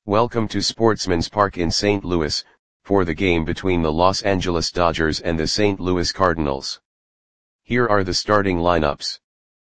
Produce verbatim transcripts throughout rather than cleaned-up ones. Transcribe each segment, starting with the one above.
Welcome to Sportsman's Park in Saint Louis, for the game between the Los Angeles Dodgers and the Saint Louis Cardinals. Here are the starting lineups.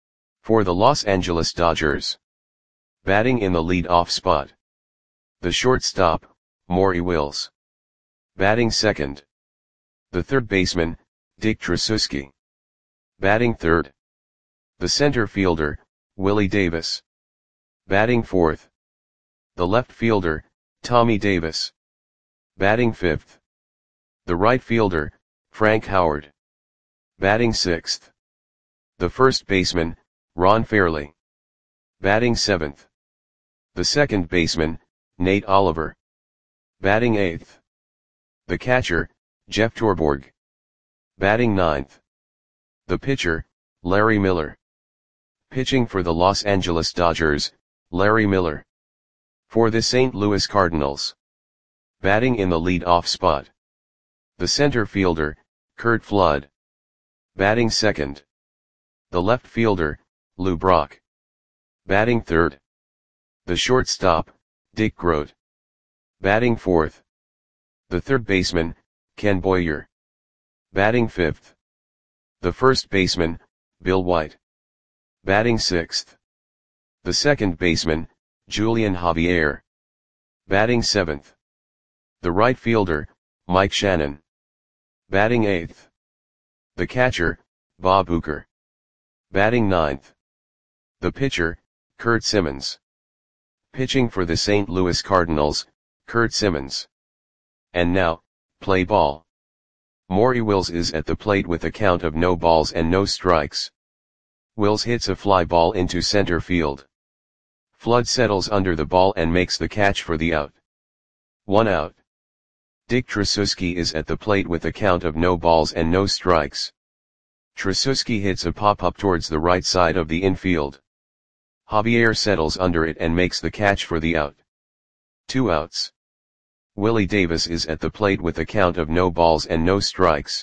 For the Los Angeles Dodgers. Batting in the lead-off spot. The shortstop, Maury Wills. Batting second. The third baseman, Dick Tracewski. Batting third. The center fielder, Willie Davis. Batting fourth. The left fielder, Tommy Davis. Batting fifth. The right fielder, Frank Howard. Batting sixth. The first baseman, Ron Fairly. Batting seventh. The second baseman, Nate Oliver. Batting eighth. The catcher, Jeff Torborg. Batting ninth. The pitcher, Larry Miller. Pitching for the Los Angeles Dodgers, Larry Miller. For the Saint Louis Cardinals. Batting in the lead-off spot. The center fielder, Curt Flood. Batting second. The left fielder, Lou Brock. Batting third. The shortstop, Dick Groat. Batting fourth. The third baseman, Ken Boyer. Batting fifth. The first baseman, Bill White. Batting sixth. The second baseman, Julian Javier. Batting seventh. The right fielder, Mike Shannon. Batting eighth. The catcher, Bob Uecker. Batting ninth. The pitcher, Curt Simmons. Pitching for the Saint Louis Cardinals, Curt Simmons. And now, play ball. Maury Wills is at the plate with a count of no balls and no strikes. Wills hits a fly ball into center field. Flood settles under the ball and makes the catch for the out. One out. Dick Tracewski is at the plate with a count of no balls and no strikes. Tracewski hits a pop-up towards the right side of the infield. Javier settles under it and makes the catch for the out. Two outs. Willie Davis is at the plate with a count of no balls and no strikes.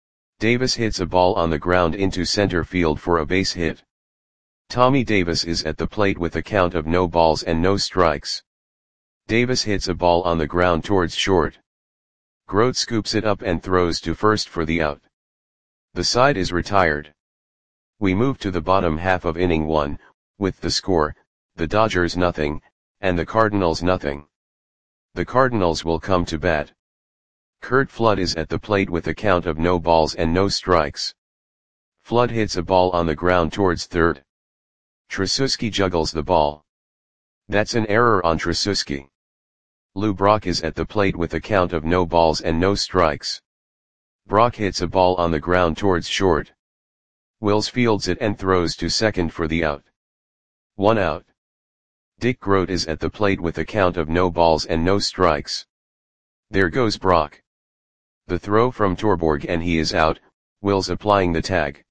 Davis hits a ball on the ground into center field for a base hit. Tommy Davis is at the plate with a count of no balls and no strikes. Davis hits a ball on the ground towards short. Groat scoops it up and throws to first for the out. The side is retired. We move to the bottom half of inning one, with the score, the Dodgers nothing, and the Cardinals nothing. The Cardinals will come to bat. Curt Flood is at the plate with a count of no balls and no strikes. Flood hits a ball on the ground towards third. Tracewski juggles the ball. That's an error on Tracewski. Lou Brock is at the plate with a count of no balls and no strikes. Brock hits a ball on the ground towards short. Wills fields it and throws to second for the out. One out. Dick Groat is at the plate with a count of no balls and no strikes. There goes Brock. The throw from Torborg and he is out, Wills applying the tag.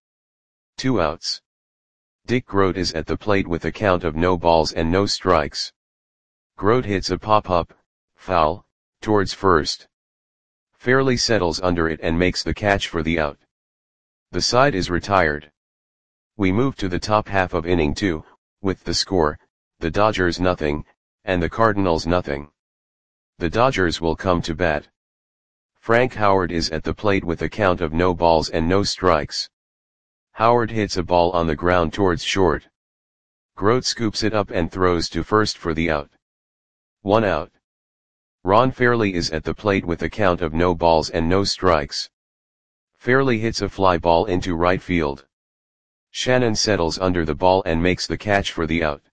Two outs. Dick Groat is at the plate with a count of no balls and no strikes. Groat hits a pop-up, foul, towards first. Fairly settles under it and makes the catch for the out. The side is retired. We move to the top half of inning two, with the score, the Dodgers nothing, and the Cardinals nothing. The Dodgers will come to bat. Frank Howard is at the plate with a count of no balls and no strikes. Howard hits a ball on the ground towards short. Groat scoops it up and throws to first for the out. One out. Ron Fairly is at the plate with a count of no balls and no strikes. Fairly hits a fly ball into right field. Shannon settles under the ball and makes the catch for the out.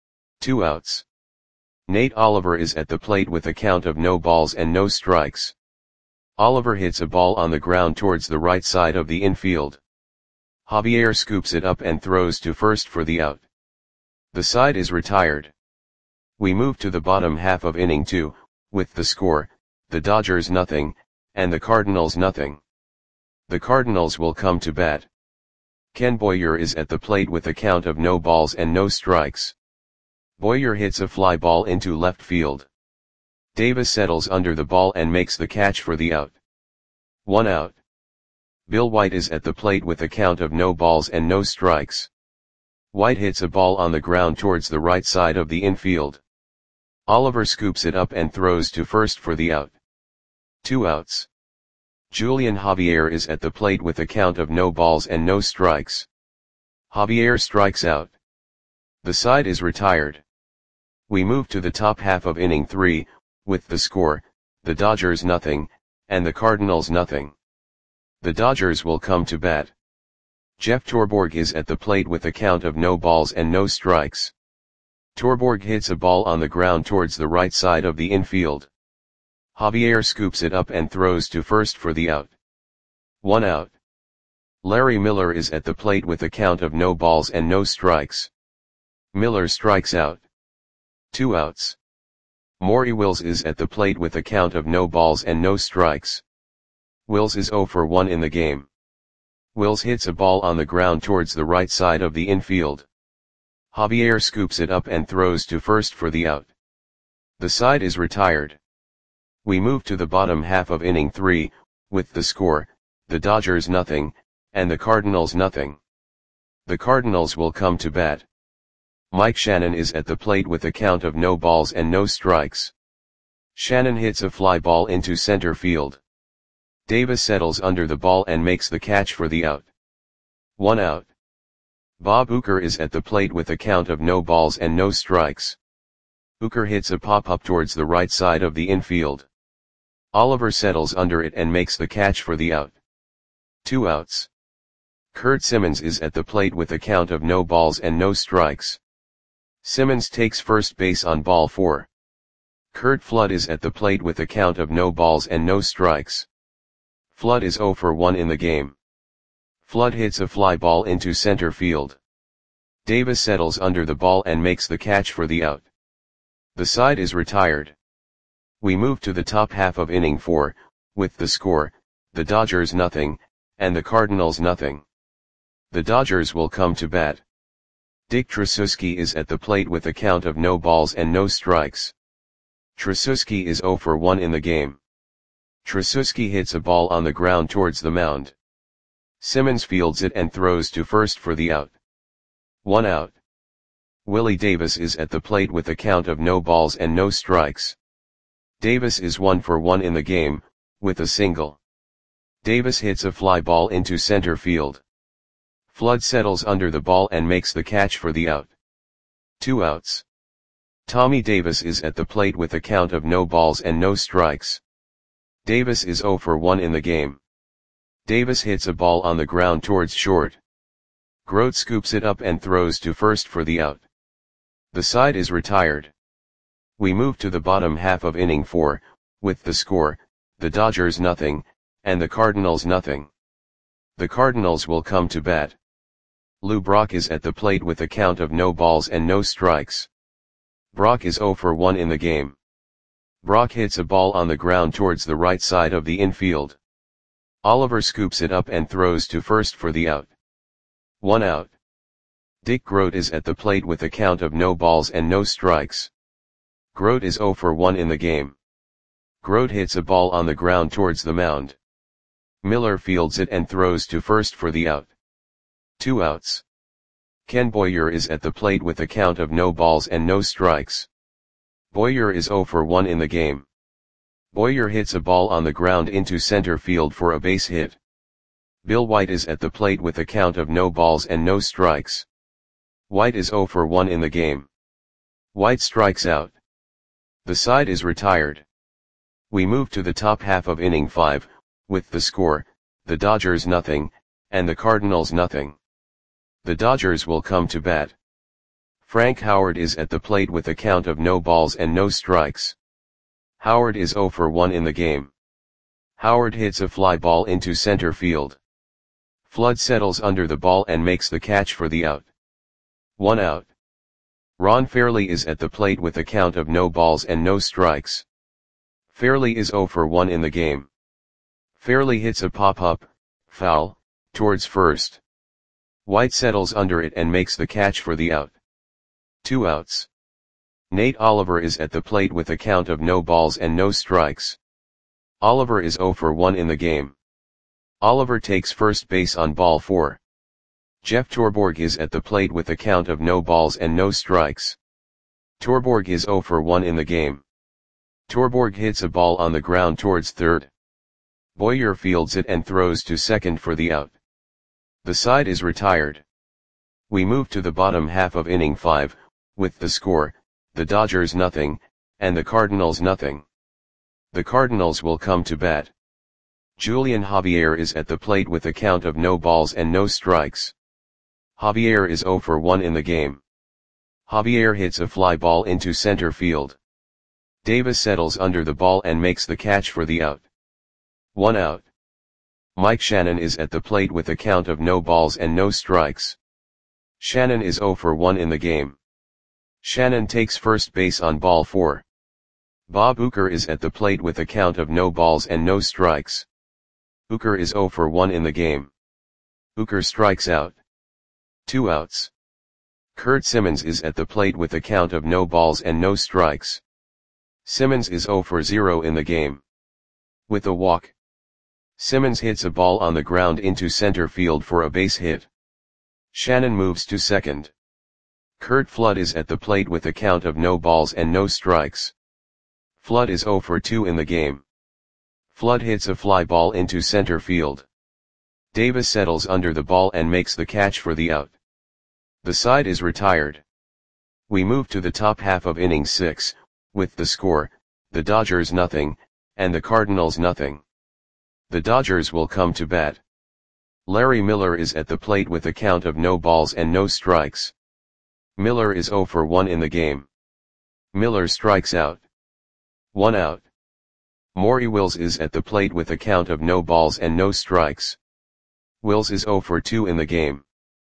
Two outs. Nate Oliver is at the plate with a count of no balls and no strikes. Oliver hits a ball on the ground towards the right side of the infield. Javier scoops it up and throws to first for the out. The side is retired. We move to the bottom half of inning two, with the score, the Dodgers nothing, and the Cardinals nothing. The Cardinals will come to bat. Ken Boyer is at the plate with a count of no balls and no strikes. Boyer hits a fly ball into left field. Davis settles under the ball and makes the catch for the out. One out. Bill White is at the plate with a count of no balls and no strikes. White hits a ball on the ground towards the right side of the infield. Oliver scoops it up and throws to first for the out. Two outs. Julian Javier is at the plate with a count of no balls and no strikes. Javier strikes out. The side is retired. We move to the top half of inning three, with the score, the Dodgers nothing, and the Cardinals nothing. The Dodgers will come to bat. Jeff Torborg is at the plate with a count of no balls and no strikes. Torborg hits a ball on the ground towards the right side of the infield. Javier scoops it up and throws to first for the out. One out. Larry Miller is at the plate with a count of no balls and no strikes. Miller strikes out. Two outs. Maury Wills is at the plate with a count of no balls and no strikes. Wills is oh for one in the game. Wills hits a ball on the ground towards the right side of the infield. Javier scoops it up and throws to first for the out. The side is retired. We move to the bottom half of inning three, with the score, the Dodgers nothing, and the Cardinals nothing. The Cardinals will come to bat. Mike Shannon is at the plate with a count of no balls and no strikes. Shannon hits a fly ball into center field. Davis settles under the ball and makes the catch for the out. One out. Bob Uecker is at the plate with a count of no balls and no strikes. Uecker hits a pop-up towards the right side of the infield. Oliver settles under it and makes the catch for the out. Two outs. Kurt Simmons is at the plate with a count of no balls and no strikes. Simmons takes first base on ball four. Kurt Flood is at the plate with a count of no balls and no strikes. Flood is oh for one in the game. Flood hits a fly ball into center field. Davis settles under the ball and makes the catch for the out. The side is retired. We move to the top half of inning four, with the score, the Dodgers nothing, and the Cardinals nothing. The Dodgers will come to bat. Dick Tracewski is at the plate with a count of no balls and no strikes. Tracewski is oh for one in the game. Tracewski hits a ball on the ground towards the mound. Simmons fields it and throws to first for the out. One out. Willie Davis is at the plate with a count of no balls and no strikes. Davis is one for one in the game, with a single. Davis hits a fly ball into center field. Flood settles under the ball and makes the catch for the out. Two outs. Tommy Davis is at the plate with a count of no balls and no strikes. Davis is oh for one in the game. Davis hits a ball on the ground towards short. Grote scoops it up and throws to first for the out. The side is retired. We move to the bottom half of inning four, with the score, the Dodgers nothing, and the Cardinals nothing. The Cardinals will come to bat. Lou Brock is at the plate with a count of no balls and no strikes. Brock is oh for one in the game. Brock hits a ball on the ground towards the right side of the infield. Oliver scoops it up and throws to first for the out. One out. Dick Grote is at the plate with a count of no balls and no strikes. Grote is oh for one in the game. Grote hits a ball on the ground towards the mound. Miller fields it and throws to first for the out. Two outs. Ken Boyer is at the plate with a count of no balls and no strikes. Boyer is oh for one in the game. Boyer hits a ball on the ground into center field for a base hit. Bill White is at the plate with a count of no balls and no strikes. White is oh for one in the game. White strikes out. The side is retired. We move to the top half of inning five, with the score, the Dodgers nothing, and the Cardinals nothing. The Dodgers will come to bat. Frank Howard is at the plate with a count of no balls and no strikes. Howard is oh for one in the game. Howard hits a fly ball into center field. Flood settles under the ball and makes the catch for the out. One out. Ron Fairly is at the plate with a count of no balls and no strikes. Fairly is oh for one in the game. Fairly hits a pop-up, foul, towards first. White settles under it and makes the catch for the out. Two outs. Nate Oliver is at the plate with a count of no balls and no strikes. Oliver is oh for one in the game. Oliver takes first base on ball four. Jeff Torborg is at the plate with a count of no balls and no strikes. Torborg is zero for one in the game. Torborg hits a ball on the ground towards third. Boyer fields it and throws to second for the out. The side is retired. We move to the bottom half of inning five, with the score, the Dodgers nothing, and the Cardinals nothing. The Cardinals will come to bat. Julian Javier is at the plate with a count of no balls and no strikes. Javier is zero for one in the game. Javier hits a fly ball into center field. Davis settles under the ball and makes the catch for the out. One out. Mike Shannon is at the plate with a count of no balls and no strikes. Shannon is zero for one in the game. Shannon takes first base on ball four. Bob Uecker is at the plate with a count of no balls and no strikes. Uecker is zero for one in the game. Uecker strikes out. Two outs. Kurt Simmons is at the plate with a count of no balls and no strikes. Simmons is zero for zero in the game. With a walk. Simmons hits a ball on the ground into center field for a base hit. Shannon moves to second. Curt Flood is at the plate with a count of no balls and no strikes. Flood is zero for two in the game. Flood hits a fly ball into center field. Davis settles under the ball and makes the catch for the out. The side is retired. We move to the top half of inning six, with the score, the Dodgers nothing, and the Cardinals nothing. The Dodgers will come to bat. Larry Miller is at the plate with a count of no balls and no strikes. Miller is zero for one in the game. Miller strikes out. One out. Maury Wills is at the plate with a count of no balls and no strikes. Wills is zero for two in the game.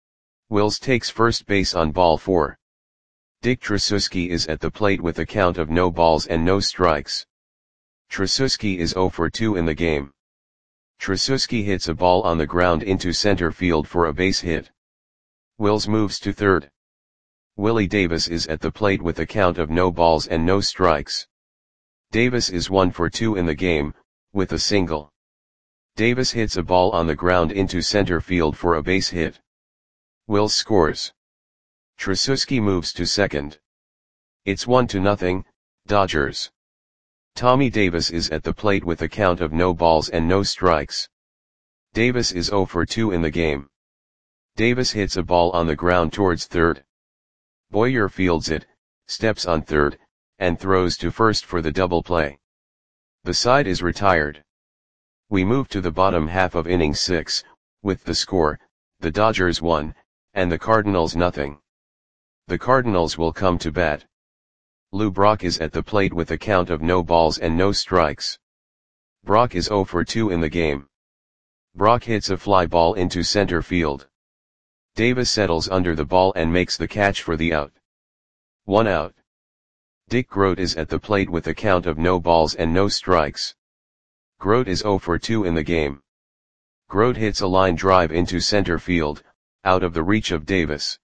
Wills takes first base on ball four. Dick Tracewski is at the plate with a count of no balls and no strikes. Tracewski is zero for two in the game. Tracewski hits a ball on the ground into center field for a base hit. Wills moves to third. Willie Davis is at the plate with a count of no balls and no strikes. Davis is one for two in the game, with a single. Davis hits a ball on the ground into center field for a base hit. Wills scores. Tracewski moves to second. It's one to nothing, Dodgers. Tommy Davis is at the plate with a count of no balls and no strikes. Davis is zero for two in the game. Davis hits a ball on the ground towards third. Boyer fields it, steps on third, and throws to first for the double play. The side is retired. We move to the bottom half of inning six, with the score, the Dodgers one, and the Cardinals nothing. The Cardinals will come to bat. Lou Brock is at the plate with a count of no balls and no strikes. Brock is zero for two in the game. Brock hits a fly ball into center field. Davis settles under the ball and makes the catch for the out. One out. Dick Groat is at the plate with a count of no balls and no strikes. Groat is zero for two in the game. Groat hits a line drive into center field, out of the reach of Davis.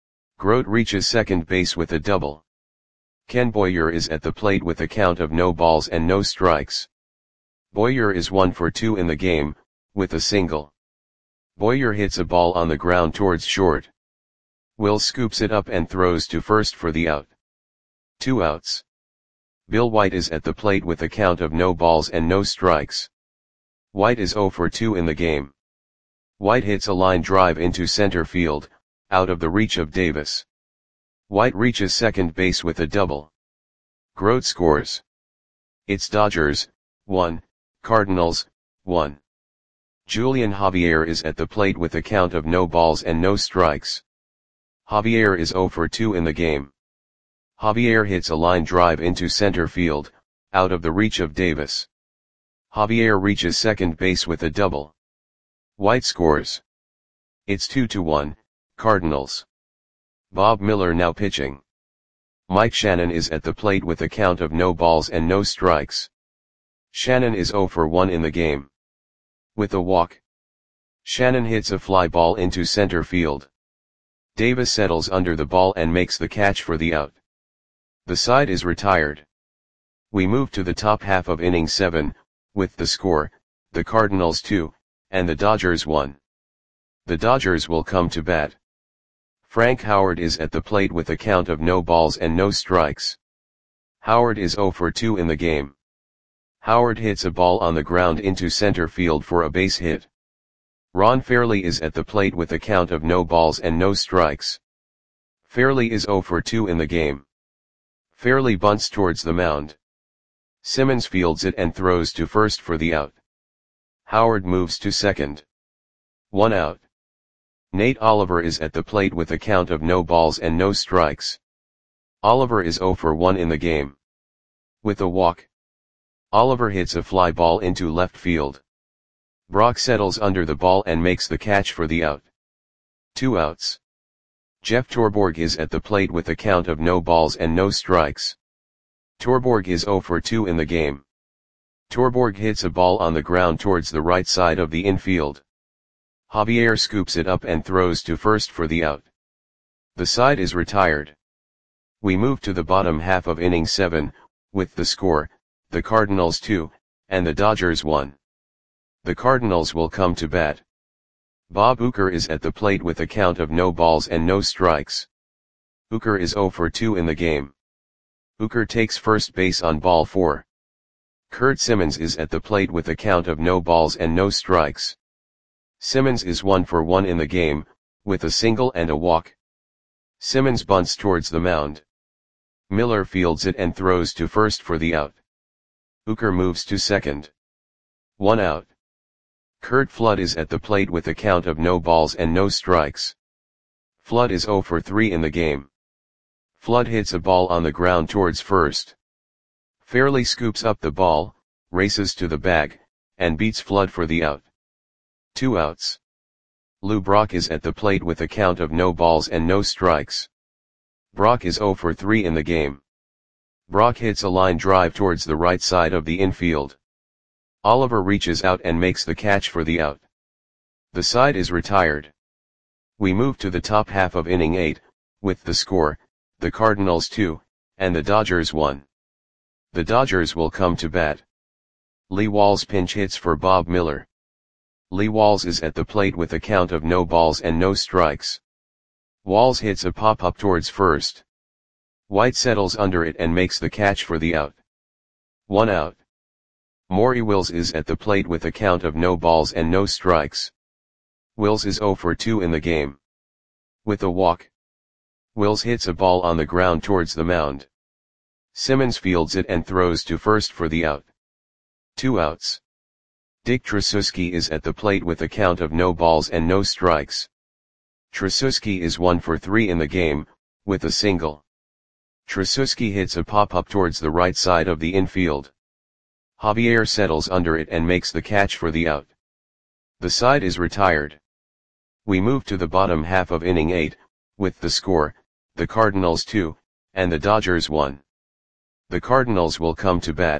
Groat reaches second base with a double. Ken Boyer is at the plate with a count of no balls and no strikes. Boyer is one for two in the game, with a single. Boyer hits a ball on the ground towards short. Will scoops it up and throws to first for the out. Two outs. Bill White is at the plate with a count of no balls and no strikes. White is zero for two in the game. White hits a line drive into center field, out of the reach of Davis. White reaches second base with a double. Groat scores. It's Dodgers, one, Cardinals, one. Julian Javier is at the plate with a count of no balls and no strikes. Javier is zero for two in the game. Javier hits a line drive into center field, out of the reach of Davis. Javier reaches second base with a double. White scores. It's two to one, Cardinals. Bob Miller now pitching. Mike Shannon is at the plate with a count of no balls and no strikes. Shannon is zero for one in the game. With a walk. Shannon hits a fly ball into center field. Davis settles under the ball and makes the catch for the out. The side is retired. We move to the top half of inning seven, with the score, the Cardinals two, and the Dodgers one. The Dodgers will come to bat. Frank Howard is at the plate with a count of no balls and no strikes. Howard is zero for two in the game. Howard hits a ball on the ground into center field for a base hit. Ron Fairly is at the plate with a count of no balls and no strikes. Fairly is zero for two in the game. Fairly bunts towards the mound. Simmons fields it and throws to first for the out. Howard moves to second. One out. Nate Oliver is at the plate with a count of no balls and no strikes. Oliver is zero for one in the game. With a walk, Oliver hits a fly ball into left field. Brock settles under the ball and makes the catch for the out. Two outs. Jeff Torborg is at the plate with a count of no balls and no strikes. Torborg is zero for two in the game. Torborg hits a ball on the ground towards the right side of the infield. Javier scoops it up and throws to first for the out. The side is retired. We move to the bottom half of inning seven, with the score, the Cardinals two, and the Dodgers one. The Cardinals will come to bat. Bob Uecker is at the plate with a count of no balls and no strikes. Uecker is zero for two in the game. Uecker takes first base on ball four. Kurt Simmons is at the plate with a count of no balls and no strikes. Simmons is one for one in the game, with a single and a walk. Simmons bunts towards the mound. Miller fields it and throws to first for the out. Uecker moves to second. One out. Curt Flood is at the plate with a count of no balls and no strikes. Flood is zero for three in the game. Flood hits a ball on the ground towards first. Fairly scoops up the ball, races to the bag, and beats Flood for the out. Two outs. Lou Brock is at the plate with a count of no balls and no strikes. Brock is zero for three in the game. Brock hits a line drive towards the right side of the infield. Oliver reaches out and makes the catch for the out. The side is retired. We move to the top half of inning eight, with the score, the Cardinals two, and the Dodgers one. The Dodgers will come to bat. Lee Walls pinch hits for Bob Miller. Lee Walls is at the plate with a count of no balls and no strikes. Walls hits a pop-up towards first. White settles under it and makes the catch for the out. One out. Maury Wills is at the plate with a count of no balls and no strikes. Wills is zero for two in the game. With a walk, Wills hits a ball on the ground towards the mound. Simmons fields it and throws to first for the out. Two outs. Dick Tracewski is at the plate with a count of no balls and no strikes. Tracewski is one for three in the game, with a single. Tracewski hits a pop-up towards the right side of the infield. Javier settles under it and makes the catch for the out. The side is retired. We move to the bottom half of inning eight, with the score, the Cardinals two, and the Dodgers one. The Cardinals will come to bat.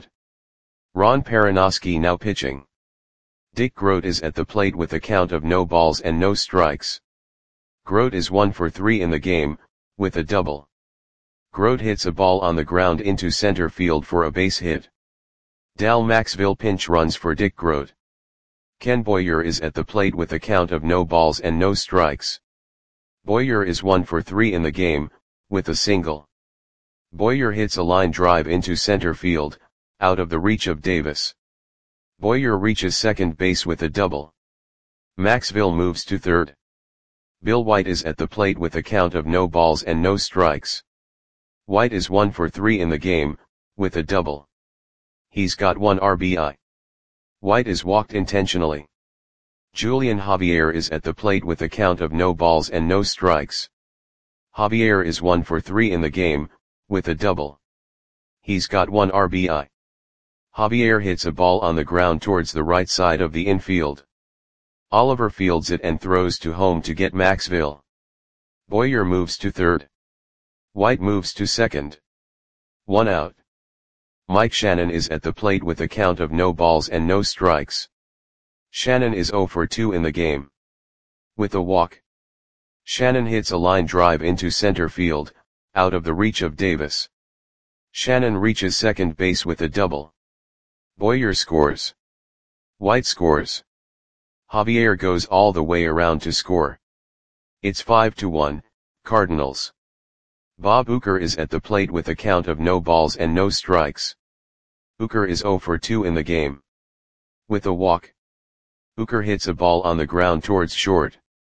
Ron Perranoski now pitching. Dick Groat is at the plate with a count of no balls and no strikes. Groat is one for three in the game, with a double. Groat hits a ball on the ground into center field for a base hit. Dal Maxville pinch runs for Dick Groat. Ken Boyer is at the plate with a count of no balls and no strikes. Boyer is one for three in the game, with a single. Boyer hits a line drive into center field, out of the reach of Davis. Boyer reaches second base with a double. Maxville moves to third. Bill White is at the plate with a count of no balls and no strikes. White is one for three in the game, with a double. He's got one R B I. White is walked intentionally. Julian Javier is at the plate with a count of no balls and no strikes. Javier is one for three in the game, with a double. He's got one R B I. Javier hits a ball on the ground towards the right side of the infield. Oliver fields it and throws to home to get Maxville. Boyer moves to third. White moves to second. One out. Mike Shannon is at the plate with a count of no balls and no strikes. Shannon is zero for two in the game. With a walk, Shannon hits a line drive into center field, out of the reach of Davis. Shannon reaches second base with a double. Boyer scores. White scores. Javier goes all the way around to score. It's five to one, Cardinals. Bob Uecker is at the plate with a count of no balls and no strikes. Uecker is zero for two in the game. With a walk, Uecker hits a ball on the ground towards short.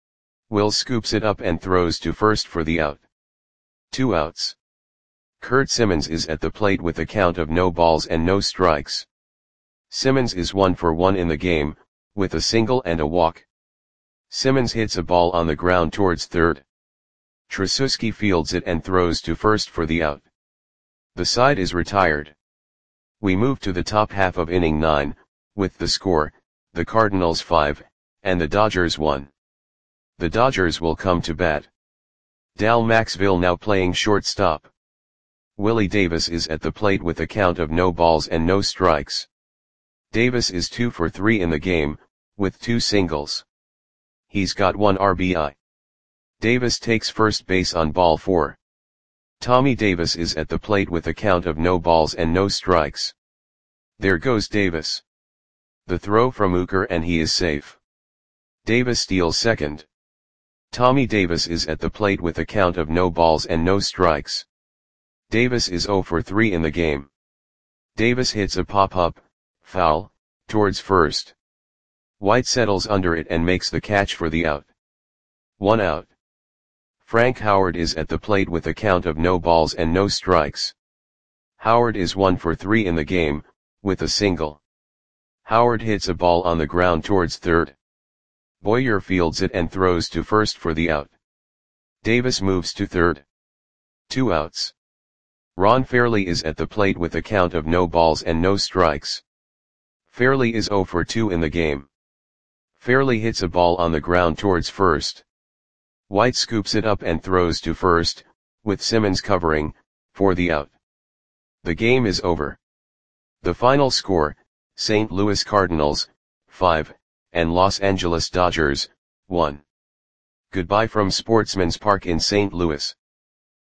Will scoops it up and throws to first for the out. Two outs. Curt Simmons is at the plate with a count of no balls and no strikes. Simmons is one for one in the game, with a single and a walk. Simmons hits a ball on the ground towards third. Tracewski fields it and throws to first for the out. The side is retired. We move to the top half of inning nine, with the score, the Cardinals five, and the Dodgers one. The Dodgers will come to bat. Dal Maxville now playing shortstop. Willie Davis is at the plate with a count of no balls and no strikes. Davis is two for three in the game, with two singles. He's got one R B I. Davis takes first base on ball four. Tommy Davis is at the plate with a count of no balls and no strikes. There goes Davis. The throw from Uecker and he is safe. Davis steals second. Tommy Davis is at the plate with a count of no balls and no strikes. Davis is zero for three in the game. Davis hits a pop-up, foul, towards first. White settles under it and makes the catch for the out. One out. Frank Howard is at the plate with a count of no balls and no strikes. Howard is one for three in the game, with a single. Howard hits a ball on the ground towards third. Boyer fields it and throws to first for the out. Davis moves to third. Two outs. Ron Fairly is at the plate with a count of no balls and no strikes. Fairly is zero for two in the game. Fairly hits a ball on the ground towards first. White scoops it up and throws to first, with Simmons covering, for the out. The game is over. The final score, Saint Louis Cardinals, five, and Los Angeles Dodgers, one. Goodbye from Sportsman's Park in Saint Louis.